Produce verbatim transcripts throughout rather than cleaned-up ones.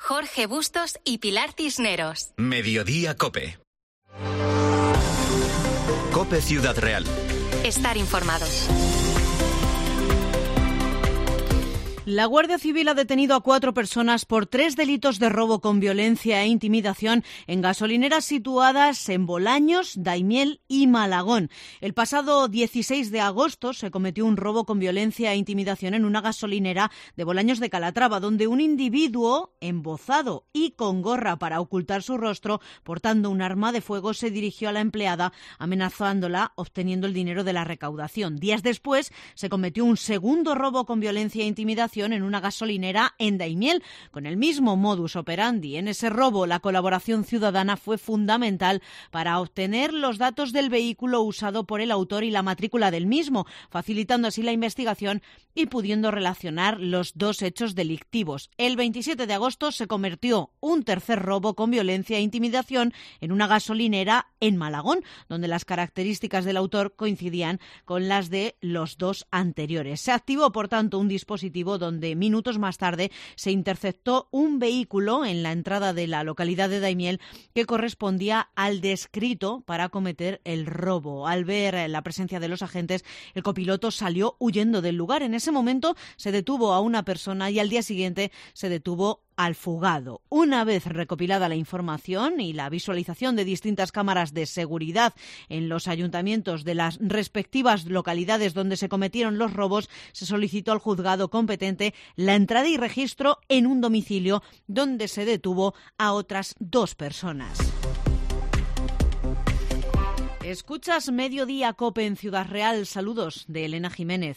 Jorge Bustos y Pilar Cisneros. Mediodía COPE. COPE Ciudad Real. Estar informados. La Guardia Civil ha detenido a cuatro personas por tres delitos de robo con violencia e intimidación en gasolineras situadas en Bolaños, Daimiel y Malagón. El pasado dieciséis de agosto se cometió un robo con violencia e intimidación en una gasolinera de Bolaños de Calatrava, donde un individuo embozado y con gorra para ocultar su rostro, portando un arma de fuego, se dirigió a la empleada amenazándola, obteniendo el dinero de la recaudación. Días después se cometió un segundo robo con violencia e intimidación en una gasolinera en Daimiel, con el mismo modus operandi. En ese robo, la colaboración ciudadana fue fundamental para obtener los datos del vehículo usado por el autor y la matrícula del mismo, facilitando así la investigación y pudiendo relacionar los dos hechos delictivos. El veintisiete de agosto se cometió un tercer robo con violencia e intimidación en una gasolinera en Malagón, donde las características del autor coincidían con las de los dos anteriores. Se activó, por tanto, un dispositivo donde minutos más tarde se interceptó un vehículo en la entrada de la localidad de Daimiel que correspondía al descrito para cometer el robo. Al ver la presencia de los agentes, el copiloto salió huyendo del lugar. En ese momento se detuvo a una persona y al día siguiente se detuvo al fugado. Una vez recopilada la información y la visualización de distintas cámaras de seguridad en los ayuntamientos de las respectivas localidades donde se cometieron los robos, se solicitó al juzgado competente la entrada y registro en un domicilio donde se detuvo a otras dos personas. Escuchas Mediodía COPE en Ciudad Real. Saludos de Elena Jiménez.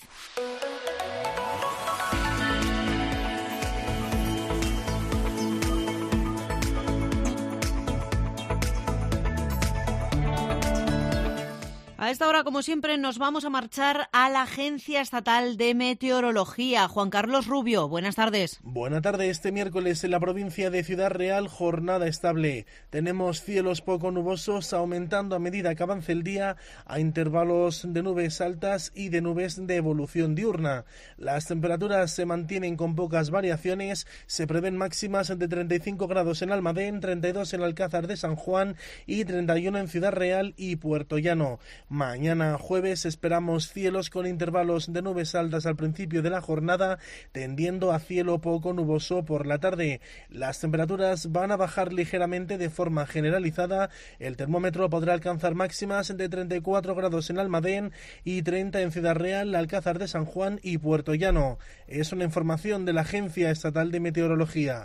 A esta hora, como siempre, nos vamos a marchar a la Agencia Estatal de Meteorología. Juan Carlos Rubio, buenas tardes. Buenas tardes. Este miércoles en la provincia de Ciudad Real, jornada estable. Tenemos cielos poco nubosos aumentando a medida que avance el día a intervalos de nubes altas y de nubes de evolución diurna. Las temperaturas se mantienen con pocas variaciones. Se prevén máximas de treinta y cinco grados en Almadén, treinta y dos en Alcázar de San Juan y treinta y uno en Ciudad Real y Puerto Llano. Mañana jueves esperamos cielos con intervalos de nubes altas al principio de la jornada, tendiendo a cielo poco nuboso por la tarde. Las temperaturas van a bajar ligeramente de forma generalizada. El termómetro podrá alcanzar máximas de treinta y cuatro grados en Almadén y treinta en Ciudad Real, Alcázar de San Juan y Puerto Llano. Es una información de la Agencia Estatal de Meteorología.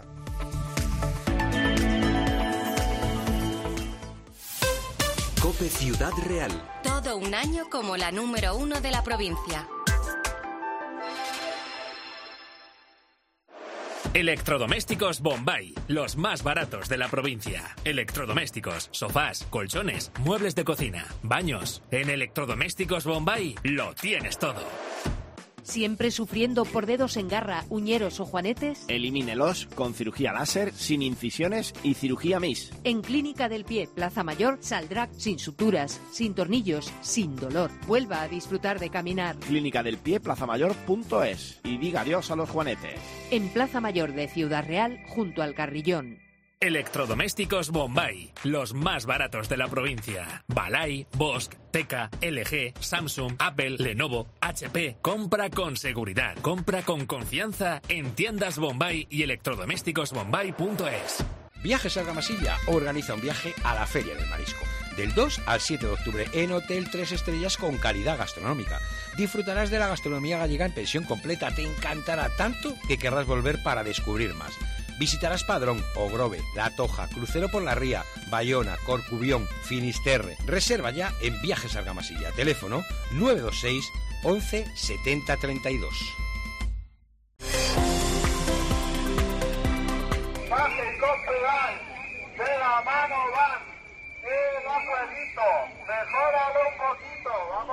COPE Ciudad Real. Todo un año como la número uno de la provincia. Electrodomésticos Bombay, los más baratos de la provincia. Electrodomésticos, sofás, colchones, muebles de cocina, baños. En Electrodomésticos Bombay lo tienes todo. ¿Siempre sufriendo por dedos en garra, uñeros o juanetes? Elimínelos con cirugía láser, sin incisiones y cirugía M I S. En Clínica del Pie, Plaza Mayor, saldrá sin suturas, sin tornillos, sin dolor. Vuelva a disfrutar de caminar. Clínica del Pie, plaza mayor punto es. Y diga adiós a los juanetes. En Plaza Mayor de Ciudad Real, junto al Carrillón. Electrodomésticos Bombay, los más baratos de la provincia. Balay, Bosch, Teka, L G, Samsung, Apple, Lenovo, H P. Compra con seguridad, compra con confianza en tiendas Bombay y electrodomésticos bombay punto es. Viajes Argamasilla organiza un viaje a la Feria del Marisco. Del dos al siete de octubre en Hotel tres Estrellas con calidad gastronómica. Disfrutarás de la gastronomía gallega en pensión completa. Te encantará tanto que querrás volver para descubrir más. Visitarás Padrón, Ogrove, La Toja, Crucero por la Ría, Bayona, Corcubión, Finisterre. Reserva ya en Viajes Argamasilla. Teléfono nueve dos seis once setenta treinta y dos. Baje con pedal, de la mano van, y va suavito, mejóralo un poquito, vamos.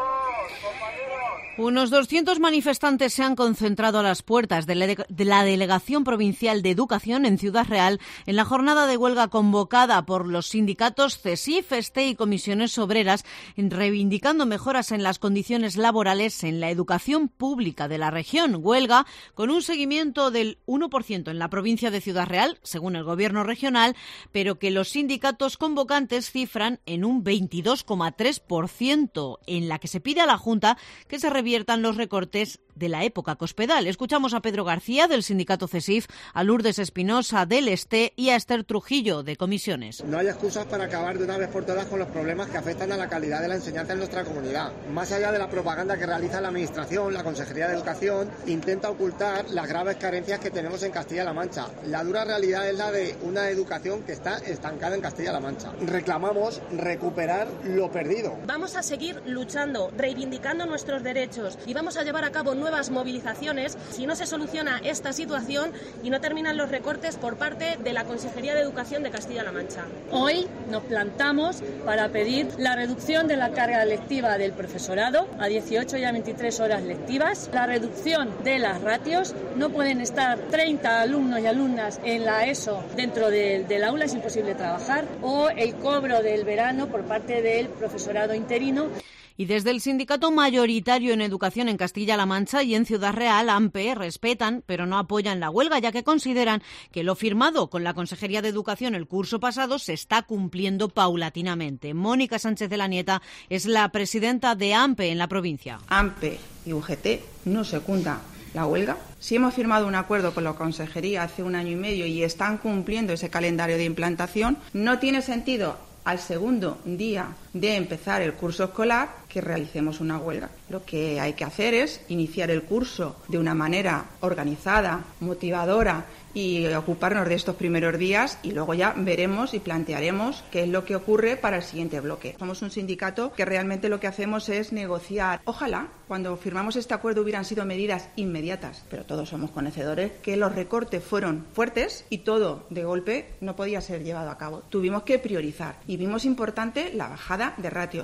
Unos doscientos manifestantes se han concentrado a las puertas de la, de, de la Delegación Provincial de Educación en Ciudad Real en la jornada de huelga convocada por los sindicatos CESIF, ESTE y comisiones obreras, reivindicando mejoras en las condiciones laborales en la educación pública de la región. Huelga con un seguimiento del uno por ciento en la provincia de Ciudad Real, según el Gobierno regional, pero que los sindicatos convocantes cifran en un veintidós coma tres por ciento, en la que se pide a la Junta que se reviertan los recortes de la época Cospedal. Escuchamos a Pedro García, del sindicato CESIF, a Lourdes Espinosa, del ESTE, y a Esther Trujillo, de Comisiones. No hay excusas para acabar de una vez por todas con los problemas que afectan a la calidad de la enseñanza en nuestra comunidad. Más allá de la propaganda que realiza la Administración, la Consejería de Educación intenta ocultar las graves carencias que tenemos en Castilla-La Mancha. La dura realidad es la de una educación que está estancada en Castilla-La Mancha. Reclamamos recuperar lo perdido. Vamos a seguir luchando, reivindicando nuestros derechos y vamos a llevar a cabo nuevas movilizaciones si no se soluciona esta situación y no terminan los recortes por parte de la Consejería de Educación de Castilla-La Mancha. Hoy nos plantamos para pedir la reducción de la carga lectiva del profesorado a dieciocho y a veintitrés horas lectivas, la reducción de las ratios. No pueden estar treinta alumnos y alumnas en la ESO dentro de, del aula, es imposible trabajar, o el cobro del verano por parte del profesorado interino. Y desde el sindicato mayoritario en educación en Castilla-La Mancha y en Ciudad Real, AMPE, respetan, pero no apoyan la huelga, ya que consideran que lo firmado con la Consejería de Educación el curso pasado se está cumpliendo paulatinamente. Mónica Sánchez de la Nieta es la presidenta de AMPE en la provincia. AMPE y U G T no secundan la huelga. Si hemos firmado un acuerdo con la Consejería hace un año y medio y están cumpliendo ese calendario de implantación, no tiene sentido al segundo día de empezar el curso escolar que realicemos una huelga. Lo que hay que hacer es iniciar el curso de una manera organizada, motivadora y ocuparnos de estos primeros días y luego ya veremos y plantearemos qué es lo que ocurre para el siguiente bloque. Somos un sindicato que realmente lo que hacemos es negociar. Ojalá cuando firmamos este acuerdo hubieran sido medidas inmediatas, pero todos somos conocedores que los recortes fueron fuertes y todo de golpe no podía ser llevado a cabo. Tuvimos que priorizar y vimos importante la bajada de ratio.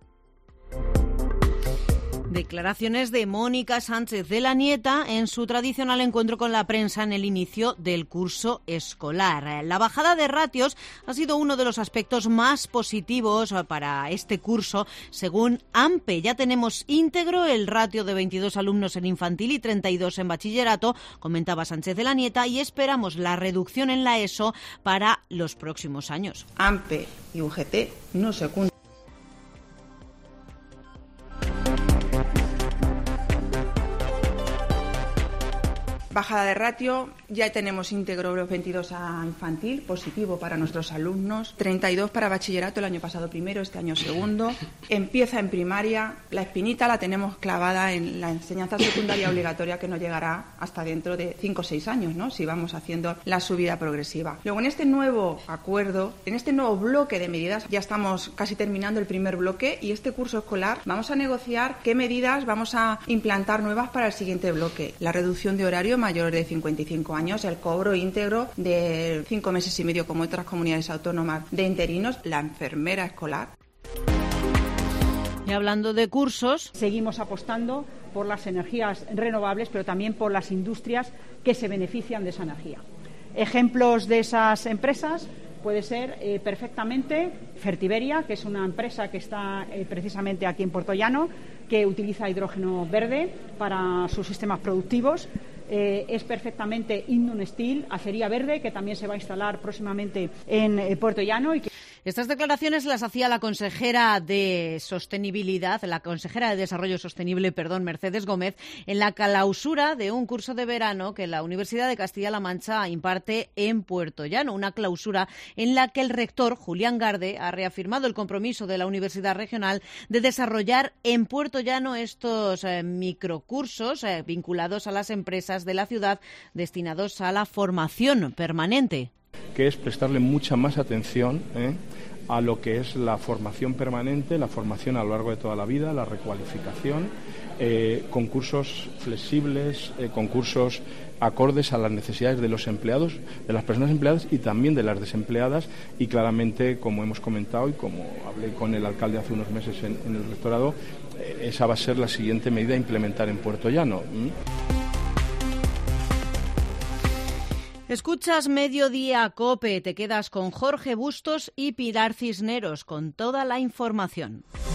Declaraciones de Mónica Sánchez de la Nieta en su tradicional encuentro con la prensa en el inicio del curso escolar. La bajada de ratios ha sido uno de los aspectos más positivos para este curso, según AMPE. Ya tenemos íntegro el ratio de veintidós alumnos en infantil y treinta y dos en bachillerato, comentaba Sánchez de la Nieta, y esperamos la reducción en la ESO para los próximos años. AMPE y U G T no se cumplen. Bajada de ratio, ya tenemos íntegro los veintidós a infantil, positivo para nuestros alumnos, treinta y dos para bachillerato, el año pasado primero, este año segundo. Empieza en primaria, la espinita la tenemos clavada en la enseñanza secundaria obligatoria, que no llegará hasta dentro de cinco o seis años, ¿no?, si vamos haciendo la subida progresiva. Luego, en este nuevo acuerdo, en este nuevo bloque de medidas, ya estamos casi terminando el primer bloque y este curso escolar vamos a negociar qué medidas vamos a implantar nuevas para el siguiente bloque. La reducción de horario mayores de cincuenta y cinco años, el cobro íntegro de cinco meses y medio como otras comunidades autónomas de interinos, la enfermera escolar. Y hablando de cursos, seguimos apostando por las energías renovables, pero también por las industrias que se benefician de esa energía. Ejemplos de esas empresas puede ser eh, perfectamente Fertiberia, que es una empresa que está eh, precisamente aquí en Puerto Llano, que utiliza hidrógeno verde para sus sistemas productivos. Eh, es perfectamente Indun Steel, acería verde, que también se va a instalar próximamente en eh, Puerto Llano. Y que... Estas declaraciones las hacía la consejera de Sostenibilidad, la consejera de Desarrollo Sostenible, perdón, Mercedes Gómez, en la clausura de un curso de verano que la Universidad de Castilla-La Mancha imparte en Puerto Llano. Una clausura en la que el rector, Julián Garde, ha reafirmado el compromiso de la Universidad Regional de desarrollar en Puerto Llano estos eh, microcursos eh, vinculados a las empresas de la ciudad destinados a la formación permanente. Que es prestarle mucha más atención ¿eh? a lo que es la formación permanente, la formación a lo largo de toda la vida, la recualificación, eh, concursos flexibles, eh, concursos acordes a las necesidades de los empleados, de las personas empleadas y también de las desempleadas, y claramente, como hemos comentado y como hablé con el alcalde hace unos meses en, en el rectorado, eh, esa va a ser la siguiente medida a implementar en Puerto Llano. ¿Mm? Escuchas Mediodía COPE, te quedas con Jorge Bustos y Pilar Cisneros con toda la información.